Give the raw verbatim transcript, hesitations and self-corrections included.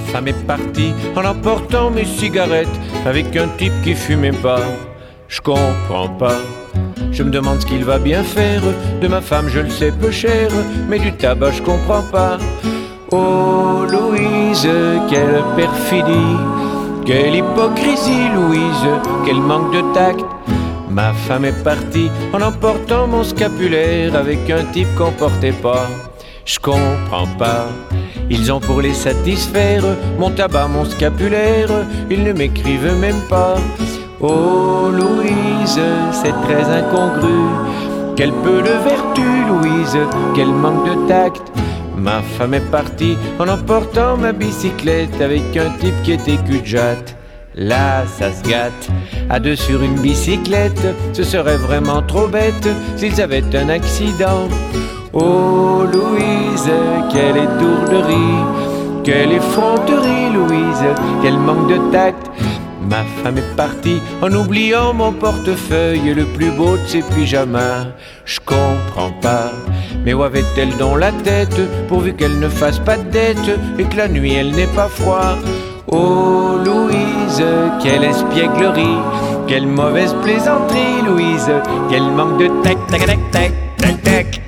femme est partie en emportant mes cigarettes avec un type qui fumait pas. Je comprends pas, je me demande ce qu'il va bien faire. De ma femme je le sais peu cher, mais du tabac je comprends pas. Oh Louise, quelle perfidie, quelle hypocrisie Louise, quel manque de tact. Ma femme est partie en emportant mon scapulaire avec un type qu'on portait pas. Je comprends pas, ils ont pour les satisfaire mon tabac, mon scapulaire, ils ne m'écrivent même pas. Oh Louise, c'est très incongru, quel peu de vertu Louise, quel manque de tact. Ma femme est partie en emportant ma bicyclette avec un type qui était cul-de-jatte. Là, ça se gâte, à deux sur une bicyclette, ce serait vraiment trop bête s'ils avaient un accident. Oh Louise, quelle étourderie, quelle effronterie Louise, quel manque de tact. Ma femme est partie en oubliant mon portefeuille, le plus beau de ses pyjamas. Je comprends pas, mais où avait-elle dans la tête, pourvu qu'elle ne fasse pas de dette et que la nuit elle n'ait pas froid. Oh Louise, quelle espièglerie, quelle mauvaise plaisanterie Louise, quel manque de tac tac tac tac tac tac.